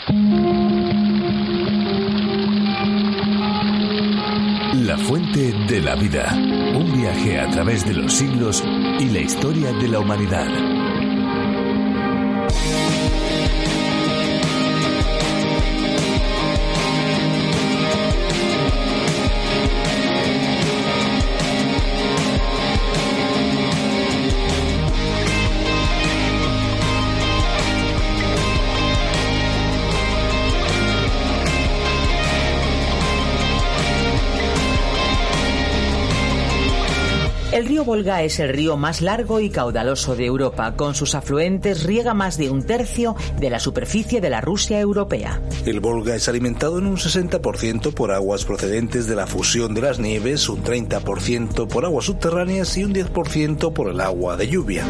La fuente de la vida. Un viaje a través de los siglos y la historia de la humanidad. El río Volga es el río más largo y caudaloso de Europa. Con sus afluentes riega más de un tercio de la superficie de la Rusia europea. El Volga es alimentado en un 60% por aguas procedentes de la fusión de las nieves, un 30% por aguas subterráneas y un 10% por el agua de lluvia.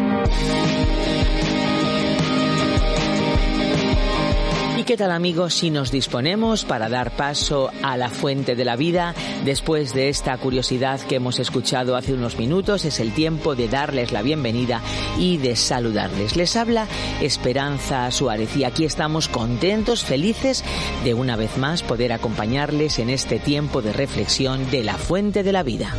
¿Y qué tal, amigos, si nos disponemos para dar paso a la fuente de la vida? Después de esta curiosidad que hemos escuchado hace unos minutos, es el tiempo de darles la bienvenida y de saludarles. Les habla Esperanza Suárez y aquí estamos contentos, felices de una vez más poder acompañarles en este tiempo de reflexión de la fuente de la vida.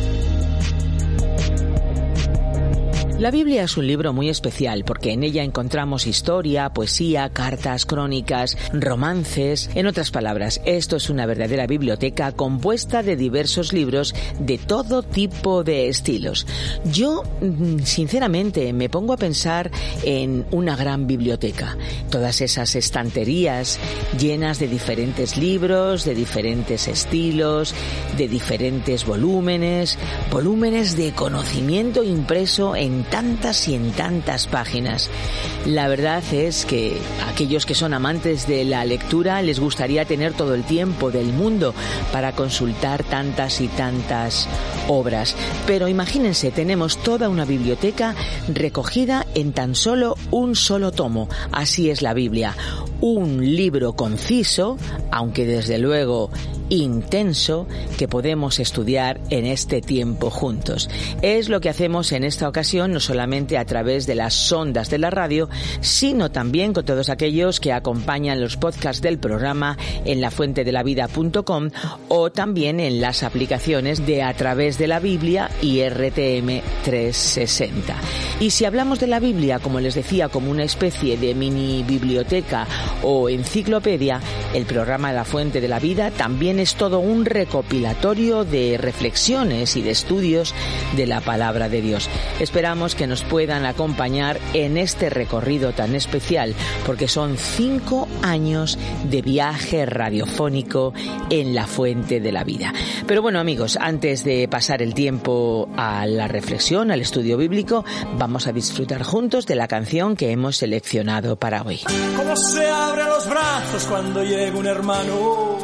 La Biblia es un libro muy especial porque en ella encontramos historia, poesía, cartas, crónicas, romances. En otras palabras, esto es una verdadera biblioteca compuesta de diversos libros de todo tipo de estilos. Yo, sinceramente, me pongo a pensar en una gran biblioteca. Todas esas estanterías llenas de diferentes libros, de diferentes estilos, de diferentes volúmenes de conocimiento impreso en tantas y en tantas páginas. La verdad es que a aquellos que son amantes de la lectura les gustaría tener todo el tiempo del mundo para consultar tantas y tantas obras. Pero imagínense, tenemos toda una biblioteca recogida en tan solo un solo tomo. Así es la Biblia. Un libro conciso, aunque desde luego intenso, que podemos estudiar en este tiempo juntos. Es lo que hacemos en esta ocasión, no solamente a través de las ondas de la radio, sino también con todos aquellos que acompañan los podcasts del programa en lafuentedelavida.com o también en las aplicaciones de A Través de la Biblia y RTM 360. Y si hablamos de la Biblia, como les decía, como una especie de mini biblioteca o enciclopedia, el programa La Fuente de la Vida también es todo un recopilatorio de reflexiones y de estudios de la palabra de Dios. Esperamos que nos puedan acompañar en este recorrido tan especial, porque son 5 años de viaje radiofónico en La Fuente de la Vida. Pero bueno, amigos, antes de pasar el tiempo a la reflexión, al estudio bíblico, vamos a disfrutar juntos de la canción que hemos seleccionado para hoy. ¿Cómo se abren los brazos cuando llega un hermano?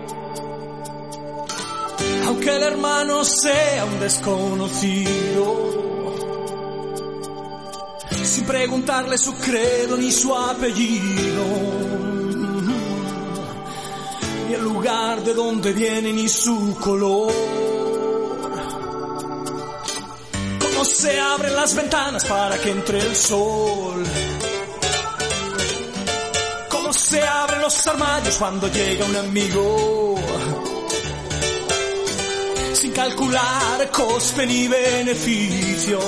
Aunque el hermano sea un desconocido, sin preguntarle su credo ni su apellido, ni el lugar de donde viene ni su color. Cómo se abren las ventanas para que entre el sol. Cómo se abren los armarios cuando llega un amigo, sin calcular coste ni beneficios,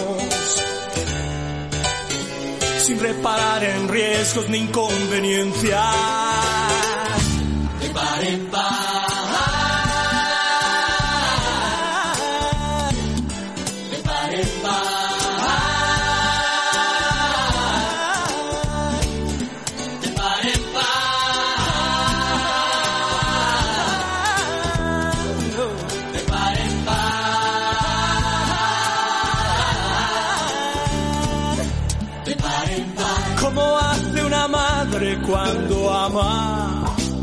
sin reparar en riesgos ni inconveniencias. De par en par, de par en par, de par en par, de par en par, de par en par. Como hace una madre cuando ama,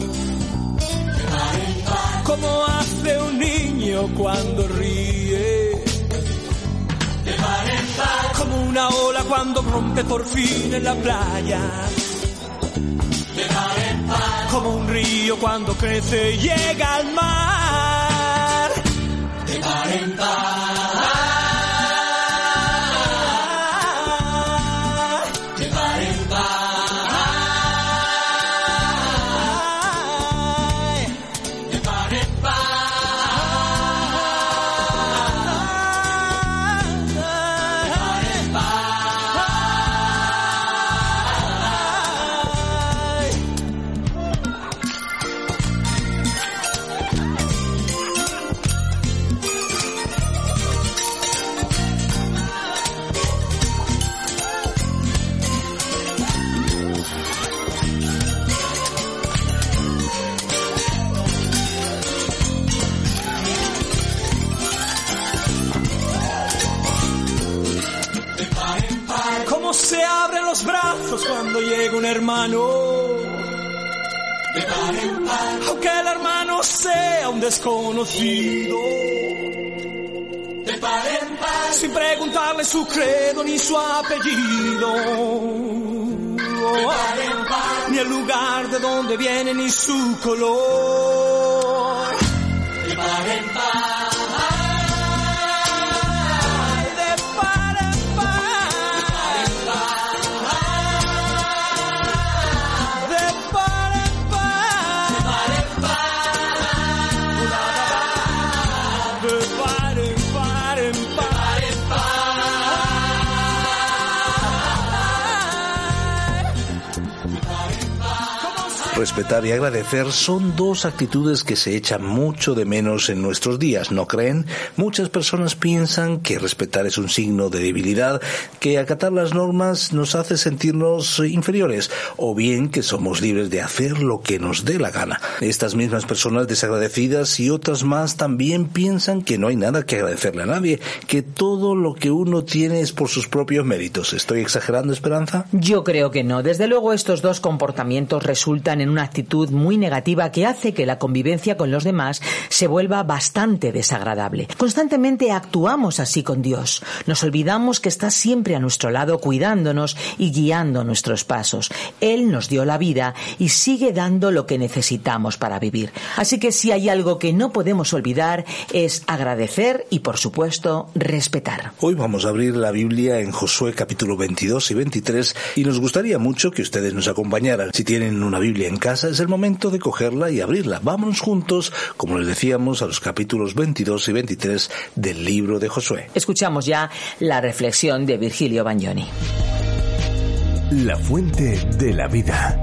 como hace un niño cuando ríe, de par en par. Como una ola cuando rompe por fin en la playa, de par en par. Como un río cuando crece y llega al mar, de par en par. De par en par, llega un hermano, de par en par, aunque el hermano sea un desconocido, de par en par, sin preguntarle su credo ni su apellido, de par en par, ni el lugar de donde viene ni su color, de par en par. Respetar y agradecer son dos actitudes que se echan mucho de menos en nuestros días, ¿no creen? Muchas personas piensan que respetar es un signo de debilidad, que acatar las normas nos hace sentirnos inferiores, o bien que somos libres de hacer lo que nos dé la gana. Estas mismas personas desagradecidas y otras más también piensan que no hay nada que agradecerle a nadie, que todo lo que uno tiene es por sus propios méritos. ¿Estoy exagerando, Esperanza? Yo creo que no. Desde luego estos dos comportamientos resultan en una actitud muy negativa que hace que la convivencia con los demás se vuelva bastante desagradable. Constantemente actuamos así con Dios. Nos olvidamos que está siempre a nuestro lado cuidándonos y guiando nuestros pasos. Él nos dio la vida y sigue dando lo que necesitamos para vivir. Así que si hay algo que no podemos olvidar es agradecer y, por supuesto, respetar. Hoy vamos a abrir la Biblia en Josué capítulo 22 y 23 y nos gustaría mucho que ustedes nos acompañaran. Si tienen una Biblia en casa, es el momento de cogerla y abrirla. Vámonos juntos, como les decíamos, a los capítulos 22 y 23 del libro de Josué. Escuchamos ya la reflexión de Virgilio Bagnoni. La fuente de la vida.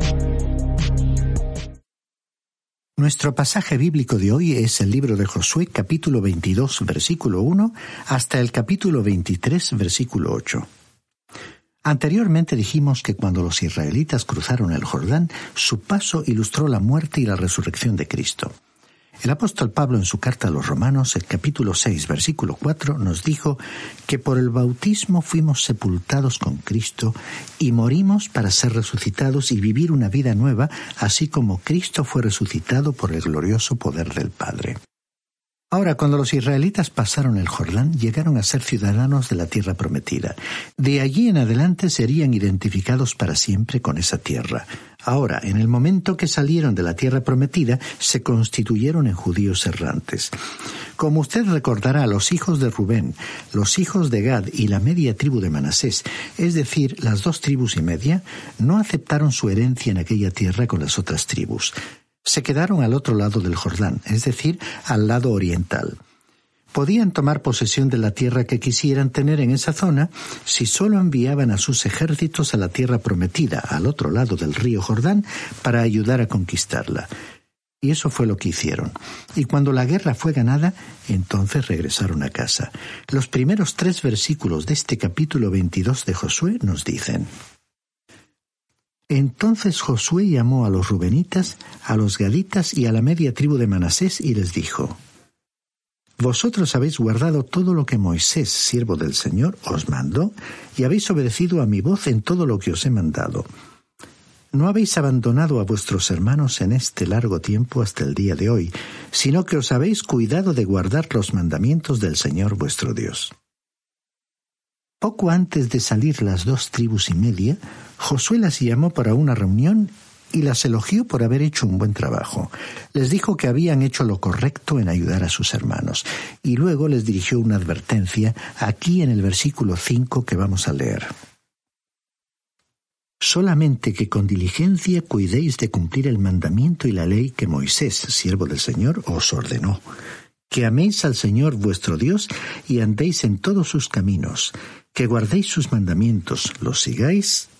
Nuestro pasaje bíblico de hoy es el libro de Josué, capítulo 22, versículo 1, hasta el capítulo 23, versículo 8. Anteriormente dijimos que cuando los israelitas cruzaron el Jordán, su paso ilustró la muerte y la resurrección de Cristo. El apóstol Pablo en su carta a los Romanos, el capítulo 6, versículo 4, nos dijo que por el bautismo fuimos sepultados con Cristo y morimos para ser resucitados y vivir una vida nueva, así como Cristo fue resucitado por el glorioso poder del Padre. Ahora, cuando los israelitas pasaron el Jordán, llegaron a ser ciudadanos de la tierra prometida. De allí en adelante serían identificados para siempre con esa tierra. Ahora, en el momento que salieron de la tierra prometida, se constituyeron en judíos errantes. Como usted recordará, los hijos de Rubén, los hijos de Gad y la media tribu de Manasés, es decir, las 2 tribus y media, no aceptaron su herencia en aquella tierra con las otras tribus. Se quedaron al otro lado del Jordán, es decir, al lado oriental. Podían tomar posesión de la tierra que quisieran tener en esa zona si solo enviaban a sus ejércitos a la tierra prometida, al otro lado del río Jordán, para ayudar a conquistarla. Y eso fue lo que hicieron. Y cuando la guerra fue ganada, entonces regresaron a casa. Los primeros 3 versículos de este capítulo 22 de Josué nos dicen: Entonces Josué llamó a los rubenitas, a los gaditas y a la media tribu de Manasés y les dijo: Vosotros habéis guardado todo lo que Moisés, siervo del Señor, os mandó, y habéis obedecido a mi voz en todo lo que os he mandado. No habéis abandonado a vuestros hermanos en este largo tiempo hasta el día de hoy, sino que os habéis cuidado de guardar los mandamientos del Señor vuestro Dios. Poco antes de salir las 2 tribus y media, Josué las llamó para una reunión y las elogió por haber hecho un buen trabajo. Les dijo que habían hecho lo correcto en ayudar a sus hermanos, y luego les dirigió una advertencia aquí en el versículo 5 que vamos a leer. Solamente que con diligencia cuidéis de cumplir el mandamiento y la ley que Moisés, siervo del Señor, os ordenó. Que améis al Señor vuestro Dios y andéis en todos sus caminos, que guardéis sus mandamientos, los sigáis,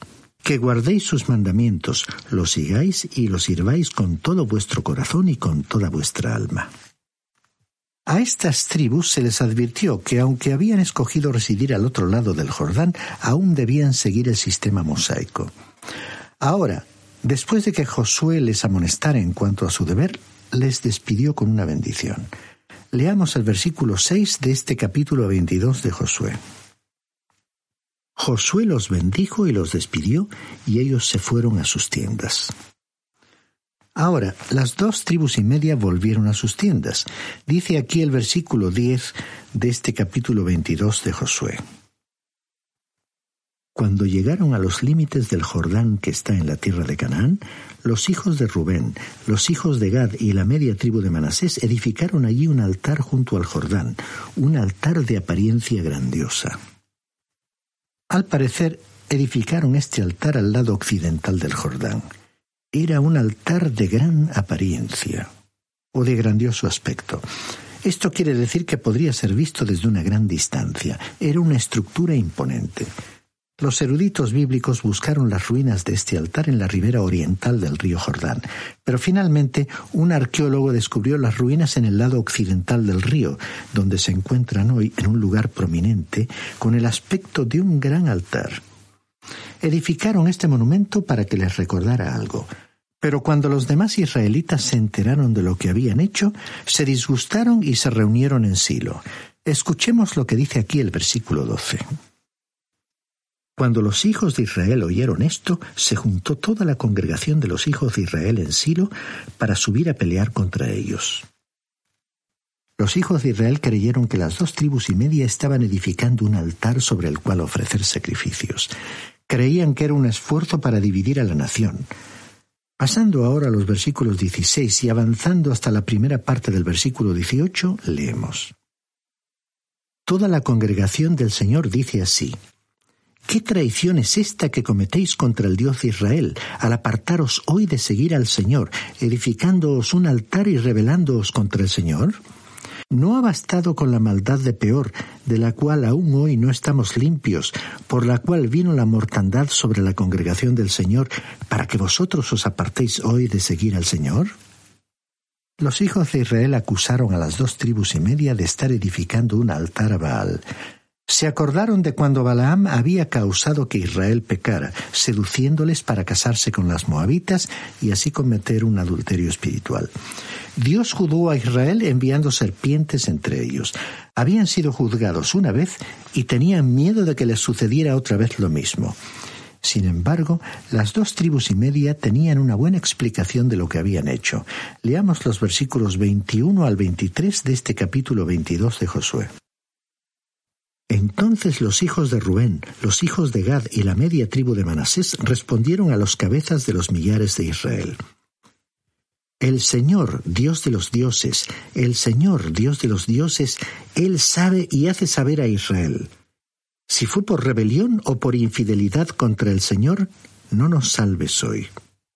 y los sirváis con todo vuestro corazón y con toda vuestra alma. A estas tribus se les advirtió que aunque habían escogido residir al otro lado del Jordán, aún debían seguir el sistema mosaico. Ahora, después de que Josué les amonestara en cuanto a su deber, les despidió con una bendición. Leamos el versículo 6 de este capítulo 22 de Josué. Josué los bendijo y los despidió, y ellos se fueron a sus tiendas. Ahora, las 2 tribus y media volvieron a sus tiendas. Dice aquí el versículo 10 de este capítulo 22 de Josué. Cuando llegaron a los límites del Jordán que está en la tierra de Canaán, los hijos de Rubén, los hijos de Gad y la media tribu de Manasés edificaron allí un altar junto al Jordán, un altar de apariencia grandiosa. Al parecer, edificaron este altar al lado occidental del Jordán. Era un altar de gran apariencia, o de grandioso aspecto. Esto quiere decir que podría ser visto desde una gran distancia. Era una estructura imponente. Los eruditos bíblicos buscaron las ruinas de este altar en la ribera oriental del río Jordán, pero finalmente un arqueólogo descubrió las ruinas en el lado occidental del río, donde se encuentran hoy en un lugar prominente con el aspecto de un gran altar. Edificaron este monumento para que les recordara algo, pero cuando los demás israelitas se enteraron de lo que habían hecho, se disgustaron y se reunieron en Silo. Escuchemos lo que dice aquí el versículo 12. Cuando los hijos de Israel oyeron esto, se juntó toda la congregación de los hijos de Israel en Silo para subir a pelear contra ellos. Los hijos de Israel creyeron que las 2 tribus y media estaban edificando un altar sobre el cual ofrecer sacrificios. Creían que era un esfuerzo para dividir a la nación. Pasando ahora a los versículos 16 y avanzando hasta la primera parte del versículo 18, leemos. Toda la congregación del Señor dice así: ¿Qué traición es esta que cometéis contra el Dios de Israel, al apartaros hoy de seguir al Señor, edificándoos un altar y rebelándoos contra el Señor? ¿No ha bastado con la maldad de Peor, de la cual aún hoy no estamos limpios, por la cual vino la mortandad sobre la congregación del Señor, para que vosotros os apartéis hoy de seguir al Señor? Los hijos de Israel acusaron a las 2 tribus y media de estar edificando un altar a Baal. Se acordaron de cuando Balaam había causado que Israel pecara, seduciéndoles para casarse con las moabitas y así cometer un adulterio espiritual. Dios juzgó a Israel enviando serpientes entre ellos. Habían sido juzgados una vez y tenían miedo de que les sucediera otra vez lo mismo. Sin embargo, las 2 tribus y media tenían una buena explicación de lo que habían hecho. Leamos los versículos 21 al 23 de este capítulo 22 de Josué. Entonces los hijos de Rubén, los hijos de Gad y la media tribu de Manasés respondieron a los cabezas de los millares de Israel. El Señor, Dios de los dioses, el Señor, Dios de los dioses, Él sabe y hace saber a Israel. Si fue por rebelión o por infidelidad contra el Señor, no nos salves hoy.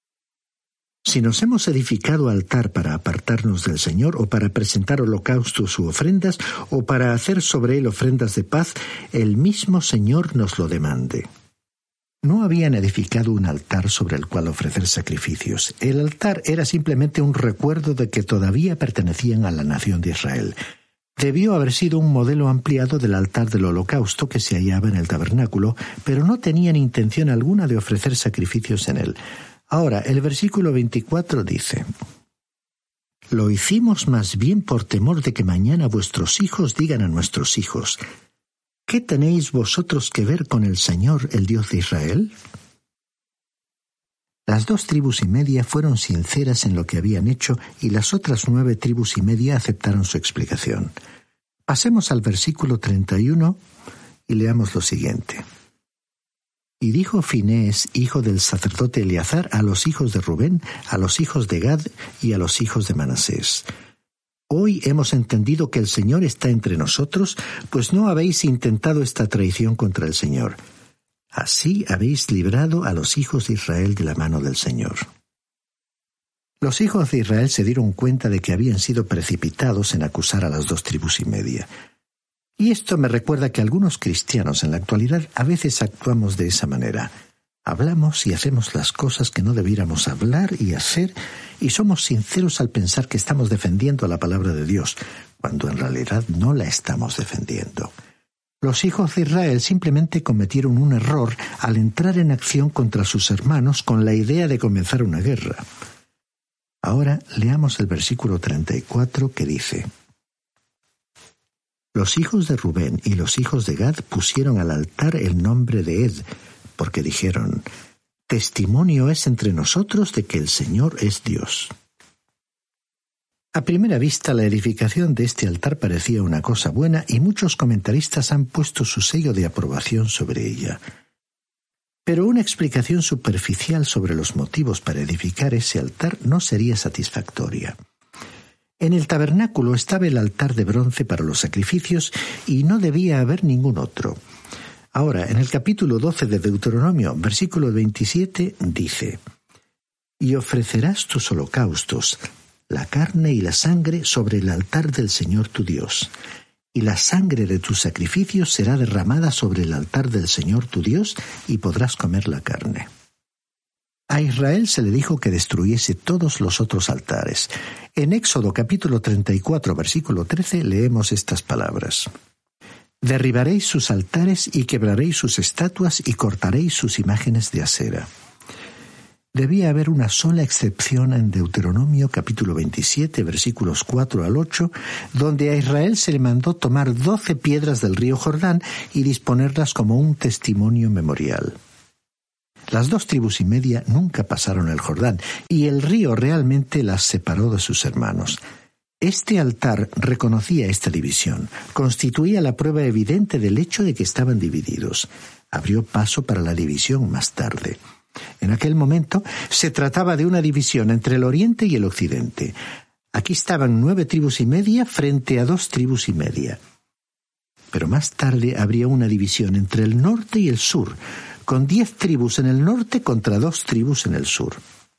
Si nos hemos edificado altar para apartarnos del Señor, o para presentar holocaustos u ofrendas, o para hacer sobre él ofrendas de paz, el mismo Señor nos lo demande. No habían edificado un altar sobre el cual ofrecer sacrificios. El altar era simplemente un recuerdo de que todavía pertenecían a la nación de Israel. Debió haber sido un modelo ampliado del altar del holocausto que se hallaba en el tabernáculo, pero no tenían intención alguna de ofrecer sacrificios en él. Ahora, el versículo 24 dice: Lo hicimos más bien por temor de que mañana vuestros hijos digan a nuestros hijos: ¿Qué tenéis vosotros que ver con el Señor, el Dios de Israel? Las 2 tribus y media fueron sinceras en lo que habían hecho y las otras 9 tribus y media aceptaron su explicación. Pasemos al versículo 31 y leamos lo siguiente. Y dijo Finés, hijo del sacerdote Eleazar, a los hijos de Rubén, a los hijos de Gad y a los hijos de Manasés: Hoy hemos entendido que el Señor está entre nosotros, pues no habéis intentado esta traición contra el Señor. Así habéis librado a los hijos de Israel de la mano del Señor. Los hijos de Israel se dieron cuenta de que habían sido precipitados en acusar a las 2 tribus y media. Y esto me recuerda que algunos cristianos en la actualidad a veces actuamos de esa manera. Hablamos y hacemos las cosas que no debiéramos hablar y hacer, y somos sinceros al pensar que estamos defendiendo a la palabra de Dios, cuando en realidad no la estamos defendiendo. Los hijos de Israel simplemente cometieron un error al entrar en acción contra sus hermanos con la idea de comenzar una guerra. Ahora leamos el versículo 34 que dice: Los hijos de Rubén y los hijos de Gad pusieron al altar el nombre de Ed, porque dijeron: testimonio es entre nosotros de que el Señor es Dios. A primera vista, la edificación de este altar parecía una cosa buena y muchos comentaristas han puesto su sello de aprobación sobre ella. Pero una explicación superficial sobre los motivos para edificar ese altar no sería satisfactoria. En el tabernáculo estaba el altar de bronce para los sacrificios y no debía haber ningún otro. Ahora, en el capítulo 12 de Deuteronomio, versículo 27, dice: «Y ofrecerás tus holocaustos, la carne y la sangre sobre el altar del Señor tu Dios, y la sangre de tus sacrificios será derramada sobre el altar del Señor tu Dios, y podrás comer la carne». A Israel se le dijo que destruyese todos los otros altares. En Éxodo capítulo 34, versículo 13, leemos estas palabras: «Derribaréis sus altares y quebraréis sus estatuas y cortaréis sus imágenes de acera». Debía haber una sola excepción en Deuteronomio capítulo 27, versículos 4 al 8, donde a Israel se le mandó tomar 12 piedras del río Jordán y disponerlas como un testimonio memorial. Las 2 tribus y media nunca pasaron el Jordán, y el río realmente las separó de sus hermanos. Este altar reconocía esta división, constituía la prueba evidente del hecho de que estaban divididos. Abrió paso para la división más tarde. En aquel momento se trataba de una división entre el oriente y el occidente. Aquí estaban 9 tribus y media frente a 2 tribus y media. Pero más tarde habría una división entre el norte y el sur, con 10 tribus en el norte contra 2 tribus en el sur.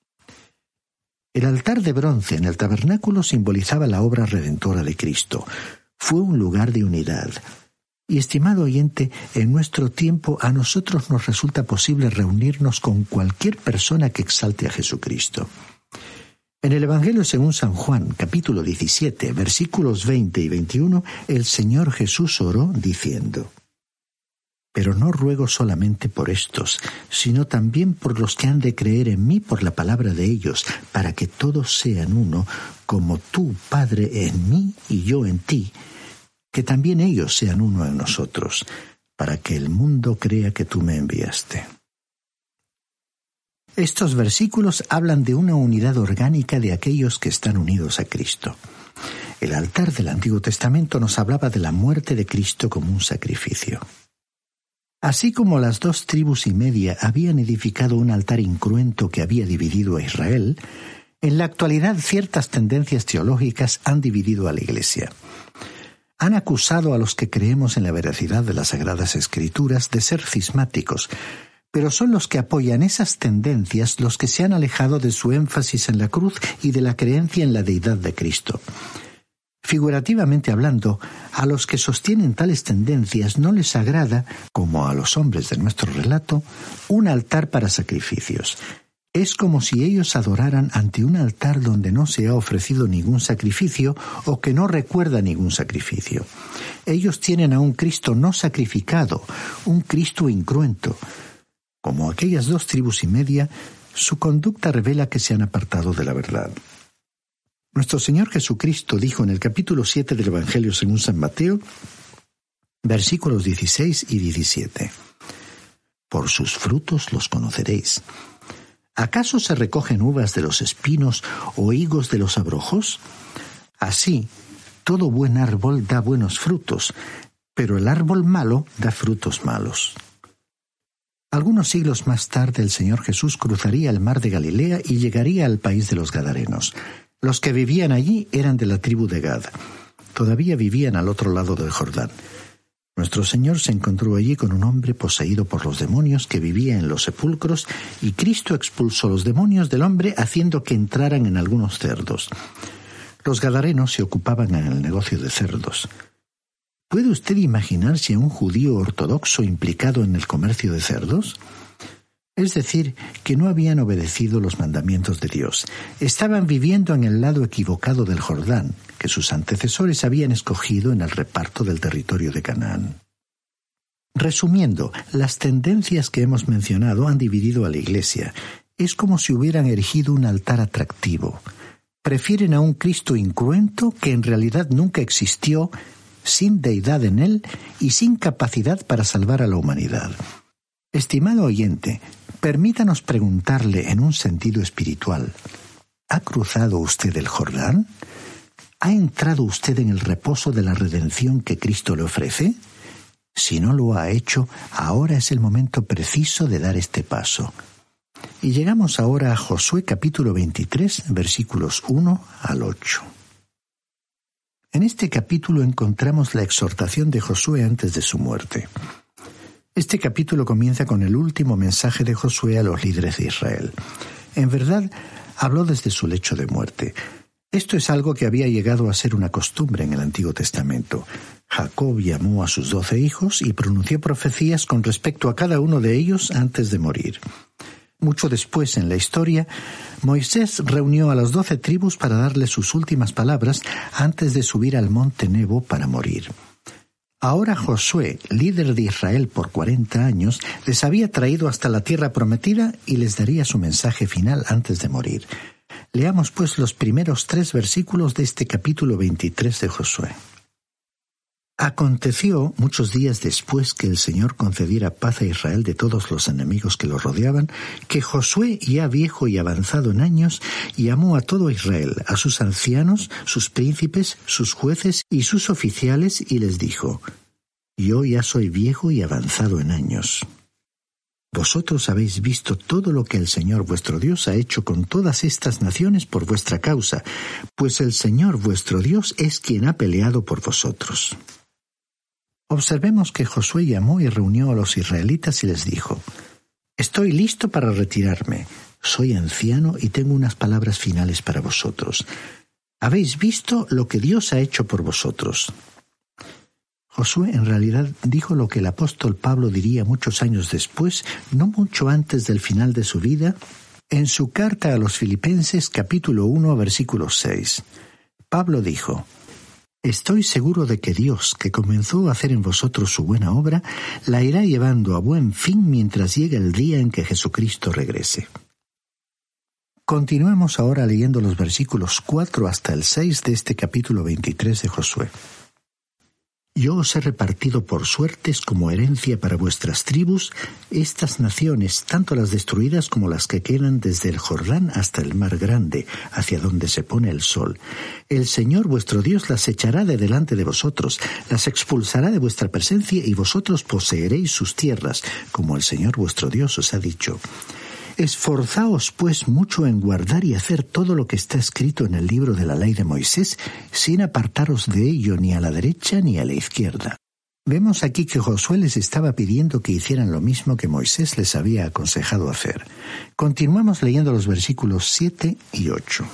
El altar de bronce en el tabernáculo simbolizaba la obra redentora de Cristo. Fue un lugar de unidad. Y, estimado oyente, en nuestro tiempo a nosotros nos resulta posible reunirnos con cualquier persona que exalte a Jesucristo. En el Evangelio según San Juan, capítulo 17, versículos 20 y 21, el Señor Jesús oró diciendo: «Pero no ruego solamente por estos, sino también por los que han de creer en mí por la palabra de ellos, para que todos sean uno, como tú, Padre, en mí y yo en ti, que también ellos sean uno en nosotros, para que el mundo crea que tú me enviaste». Estos versículos hablan de una unidad orgánica de aquellos que están unidos a Cristo. El altar del Antiguo Testamento nos hablaba de la muerte de Cristo como un sacrificio. Así como las 2 tribus y media habían edificado un altar incruento que había dividido a Israel, en la actualidad ciertas tendencias teológicas han dividido a la Iglesia. Han acusado a los que creemos en la veracidad de las Sagradas Escrituras de ser cismáticos, pero son los que apoyan esas tendencias los que se han alejado de su énfasis en la cruz y de la creencia en la deidad de Cristo. Figurativamente hablando, a los que sostienen tales tendencias no les agrada, como a los hombres de nuestro relato, un altar para sacrificios. Es como si ellos adoraran ante un altar donde no se ha ofrecido ningún sacrificio o que no recuerda ningún sacrificio. Ellos tienen a un Cristo no sacrificado, un Cristo incruento. Como aquellas 2 tribus y media, su conducta revela que se han apartado de la verdad. Nuestro Señor Jesucristo dijo en el capítulo 7 del Evangelio según San Mateo, versículos 16 y 17: «Por sus frutos los conoceréis. ¿Acaso se recogen uvas de los espinos o higos de los abrojos? Así, todo buen árbol da buenos frutos, pero el árbol malo da frutos malos». Algunos siglos más tarde el Señor Jesús cruzaría el mar de Galilea y llegaría al país de los Gadarenos. Los que vivían allí eran de la tribu de Gad. Todavía vivían al otro lado del Jordán. Nuestro Señor se encontró allí con un hombre poseído por los demonios que vivía en los sepulcros, y Cristo expulsó los demonios del hombre haciendo que entraran en algunos cerdos. Los gadarenos se ocupaban en el negocio de cerdos. ¿Puede usted imaginarse a un judío ortodoxo implicado en el comercio de cerdos? Es decir, que no habían obedecido los mandamientos de Dios. Estaban viviendo en el lado equivocado del Jordán, que sus antecesores habían escogido en el reparto del territorio de Canaán. Resumiendo, las tendencias que hemos mencionado han dividido a la Iglesia. Es como si hubieran erigido un altar atractivo. Prefieren a un Cristo incruento que en realidad nunca existió sin deidad en él y sin capacidad para salvar a la humanidad. Estimado oyente, permítanos preguntarle en un sentido espiritual, ¿ha cruzado usted el Jordán? ¿Ha entrado usted en el reposo de la redención que Cristo le ofrece? Si no lo ha hecho, ahora es el momento preciso de dar este paso. Y llegamos ahora a Josué capítulo 23, versículos 1 al 8. En este capítulo encontramos la exhortación de Josué antes de su muerte. Este capítulo comienza con el último mensaje de Josué a los líderes de Israel. En verdad, habló desde su lecho de muerte. Esto es algo que había llegado a ser una costumbre en el Antiguo Testamento. Jacob llamó a sus 12 hijos y pronunció profecías con respecto a cada uno de ellos antes de morir. Mucho después en la historia, Moisés reunió a las 12 tribus para darles sus últimas palabras antes de subir al monte Nebo para morir. Ahora Josué, líder de Israel por 40 años, les había traído hasta la tierra prometida y les daría su mensaje final antes de morir. Leamos pues los primeros 3 versículos de este capítulo 23 de Josué. Aconteció muchos días después que el Señor concediera paz a Israel de todos los enemigos que lo rodeaban, que Josué, ya viejo y avanzado en años, llamó a todo Israel, a sus ancianos, sus príncipes, sus jueces y sus oficiales, y les dijo: Yo ya soy viejo y avanzado en años. Vosotros habéis visto todo lo que el Señor vuestro Dios ha hecho con todas estas naciones por vuestra causa, pues el Señor vuestro Dios es quien ha peleado por vosotros. Observemos que Josué llamó y reunió a los israelitas y les dijo: Estoy listo para retirarme, soy anciano y tengo unas palabras finales para vosotros. Habéis visto lo que Dios ha hecho por vosotros. Josué en realidad dijo lo que el apóstol Pablo diría muchos años después, no mucho antes del final de su vida, en su carta a los Filipenses capítulo 1 versículo 6. Pablo dijo: Estoy seguro de que Dios, que comenzó a hacer en vosotros su buena obra, la irá llevando a buen fin mientras llegue el día en que Jesucristo regrese. Continuemos ahora leyendo los versículos 4 hasta el 6 de este capítulo 23 de Josué. Yo os he repartido por suertes como herencia para vuestras tribus estas naciones, tanto las destruidas como las que quedan desde el Jordán hasta el mar grande, hacia donde se pone el sol. El Señor vuestro Dios las echará de delante de vosotros, las expulsará de vuestra presencia y vosotros poseeréis sus tierras, como el Señor vuestro Dios os ha dicho. Esforzaos, pues, mucho en guardar y hacer todo lo que está escrito en el libro de la ley de Moisés, sin apartaros de ello ni a la derecha ni a la izquierda. Vemos aquí que Josué les estaba pidiendo que hicieran lo mismo que Moisés les había aconsejado hacer. Continuamos leyendo los versículos 7 y 8.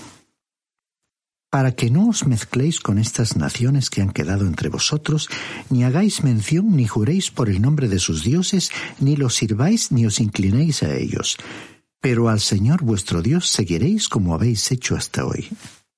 Para que no os mezcléis con estas naciones que han quedado entre vosotros, ni hagáis mención ni juréis por el nombre de sus dioses, ni los sirváis ni os inclinéis a ellos. Pero al Señor vuestro Dios seguiréis como habéis hecho hasta hoy.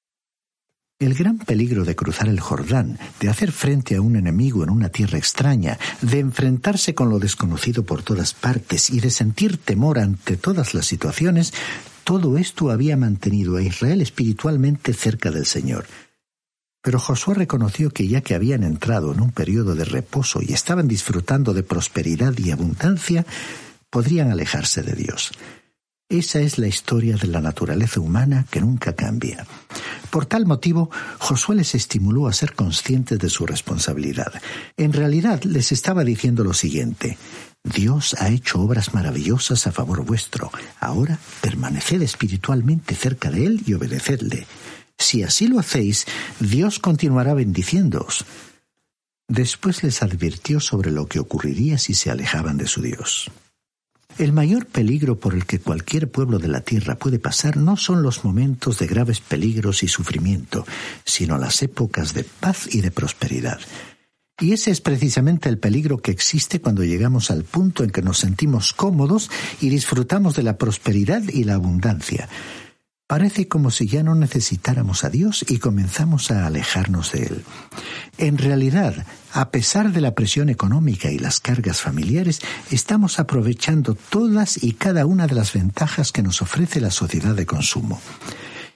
El gran peligro de cruzar el Jordán, de hacer frente a un enemigo en una tierra extraña, de enfrentarse con lo desconocido por todas partes y de sentir temor ante todas las situaciones, todo esto había mantenido a Israel espiritualmente cerca del Señor. Pero Josué reconoció que ya que habían entrado en un periodo de reposo y estaban disfrutando de prosperidad y abundancia, podrían alejarse de Dios. Esa es la historia de la naturaleza humana que nunca cambia. Por tal motivo, Josué les estimuló a ser conscientes de su responsabilidad. En realidad, les estaba diciendo lo siguiente: Dios ha hecho obras maravillosas a favor vuestro. Ahora permaneced espiritualmente cerca de Él y obedecedle. Si así lo hacéis, Dios continuará bendiciéndoos. Después les advirtió sobre lo que ocurriría si se alejaban de su Dios. El mayor peligro por el que cualquier pueblo de la tierra puede pasar no son los momentos de graves peligros y sufrimiento, sino las épocas de paz y de prosperidad. Y ese es precisamente el peligro que existe cuando llegamos al punto en que nos sentimos cómodos y disfrutamos de la prosperidad y la abundancia. Parece como si ya no necesitáramos a Dios y comenzamos a alejarnos de Él. En realidad, a pesar de la presión económica y las cargas familiares, estamos aprovechando todas y cada una de las ventajas que nos ofrece la sociedad de consumo.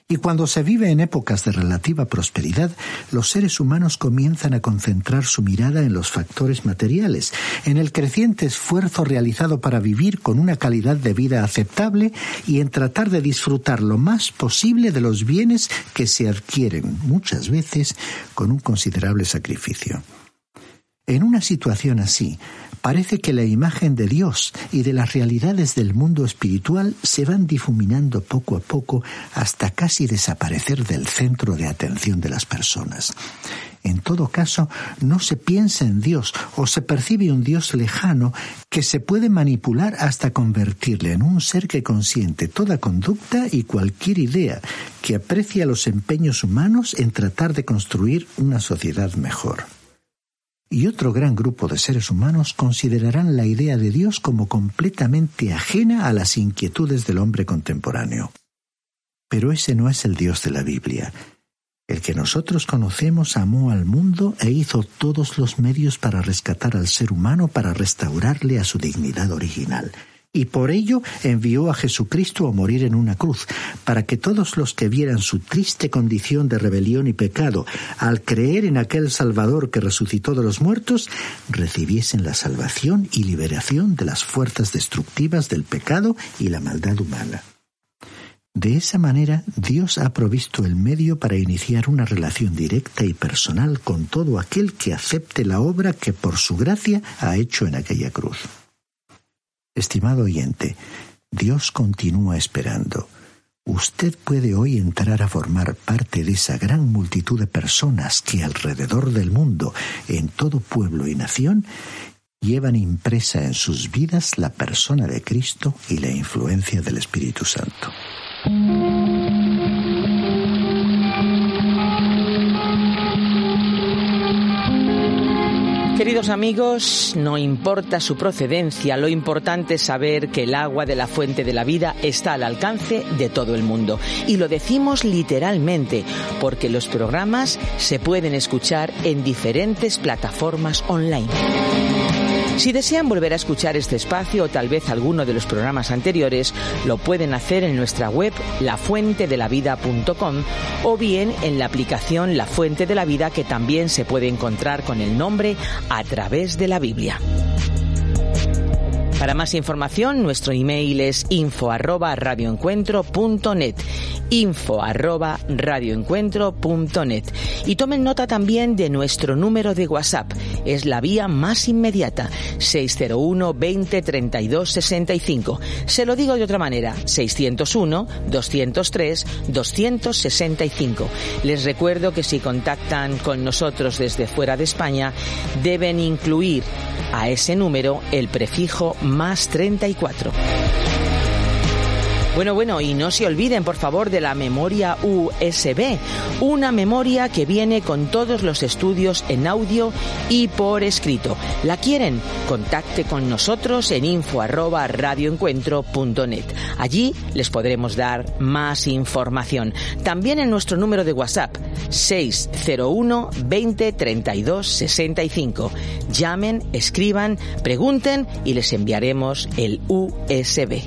Y cuando se vive en épocas de relativa prosperidad, los seres humanos comienzan a concentrar su mirada en los factores materiales, en el creciente esfuerzo realizado para vivir con una calidad de vida aceptable y en tratar de disfrutar lo más posible de los bienes que se adquieren, muchas veces con un considerable sacrificio. En una situación así, parece que la imagen de Dios y de las realidades del mundo espiritual se van difuminando poco a poco hasta casi desaparecer del centro de atención de las personas. En todo caso, no se piensa en Dios o se percibe un Dios lejano que se puede manipular hasta convertirle en un ser que consiente toda conducta y cualquier idea, que aprecia los empeños humanos en tratar de construir una sociedad mejor. Y otro gran grupo de seres humanos considerarán la idea de Dios como completamente ajena a las inquietudes del hombre contemporáneo. Pero ese no es el Dios de la Biblia. El que nosotros conocemos amó al mundo e hizo todos los medios para rescatar al ser humano, para restaurarle a su dignidad original. Y por ello envió a Jesucristo a morir en una cruz, para que todos los que vieran su triste condición de rebelión y pecado, al creer en aquel Salvador que resucitó de los muertos, recibiesen la salvación y liberación de las fuerzas destructivas del pecado y la maldad humana. De esa manera, Dios ha provisto el medio para iniciar una relación directa y personal con todo aquel que acepte la obra que por su gracia ha hecho en aquella cruz. Estimado oyente, Dios continúa esperando. Usted puede hoy entrar a formar parte de esa gran multitud de personas que alrededor del mundo, en todo pueblo y nación, llevan impresa en sus vidas la persona de Cristo y la influencia del Espíritu Santo. Queridos amigos, no importa su procedencia, lo importante es saber que el agua de la fuente de la vida está al alcance de todo el mundo. Y lo decimos literalmente, porque los programas se pueden escuchar en diferentes plataformas online. Si desean volver a escuchar este espacio o tal vez alguno de los programas anteriores, lo pueden hacer en nuestra web lafuentedelavida.com o bien en la aplicación La Fuente de la Vida, que también se puede encontrar con el nombre A Través de la Biblia. Para más información, nuestro email es info@radioencuentro.net, info@radioencuentro.net. Y tomen nota también de nuestro número de WhatsApp. Es la vía más inmediata, 601 20 32 65. Se lo digo de otra manera, 601 203 265. Les recuerdo que si contactan con nosotros desde fuera de España, deben incluir a ese número el prefijo más 34. Bueno, y no se olviden, por favor, de la memoria USB, una memoria que viene con todos los estudios en audio y por escrito. ¿La quieren? Contacte con nosotros en info@radioencuentro.net. Allí les podremos dar más información. También en nuestro número de WhatsApp, 601 20 32 65. Llamen, escriban, pregunten y les enviaremos el USB.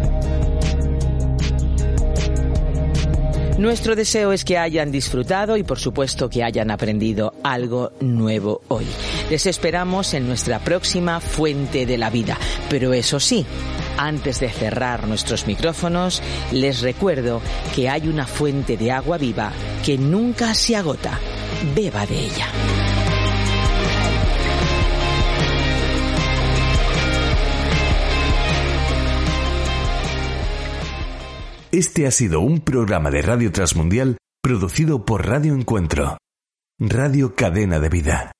Nuestro deseo es que hayan disfrutado y, por supuesto, que hayan aprendido algo nuevo hoy. Les esperamos en nuestra próxima Fuente de la Vida. Pero eso sí, antes de cerrar nuestros micrófonos, les recuerdo que hay una fuente de agua viva que nunca se agota. Beba de ella. Este ha sido un programa de Radio Transmundial producido por Radio Encuentro, Radio Cadena de Vida.